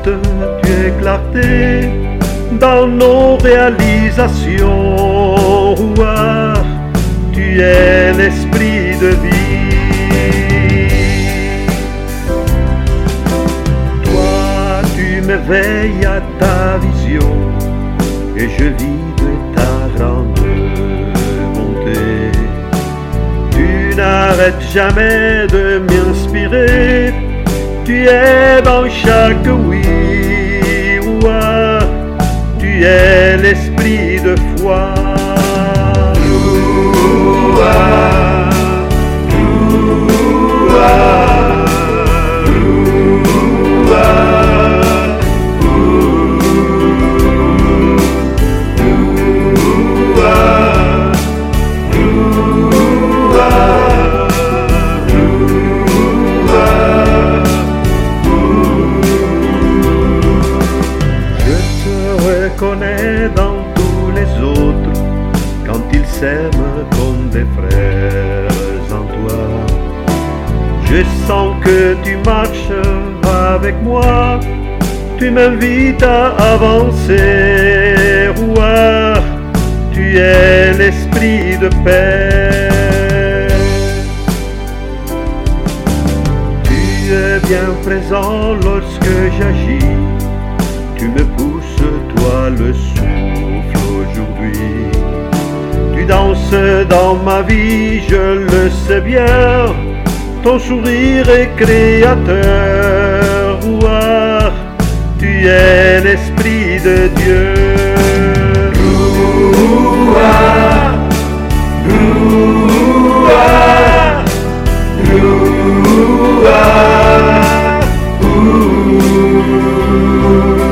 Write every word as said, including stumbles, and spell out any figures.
doute, tu es clarté dans nos réalisations. Ouah, tu es l'esprit de vie. Toi, tu m'éveilles à ta vision et je vis de ta grande bonté. Tu n'arrêtes jamais de m'inspirer. Tu es dans chaque oui, ouah, tu es l'esprit de foi. Ouah, ouah, connais dans tous les autres quand ils s'aiment comme des frères en toi. Je sens que tu marches avec moi, tu m'invites à avancer. Ouah, tu es l'esprit de paix. Tu es bien présent lorsque j'agis. Tu me pousses, toi le souffle aujourd'hui. Tu danses dans ma vie, je le sais bien. Ton sourire est créateur. Ouah, tu es l'esprit de Dieu. Ouah, ouah, ouah, ouah.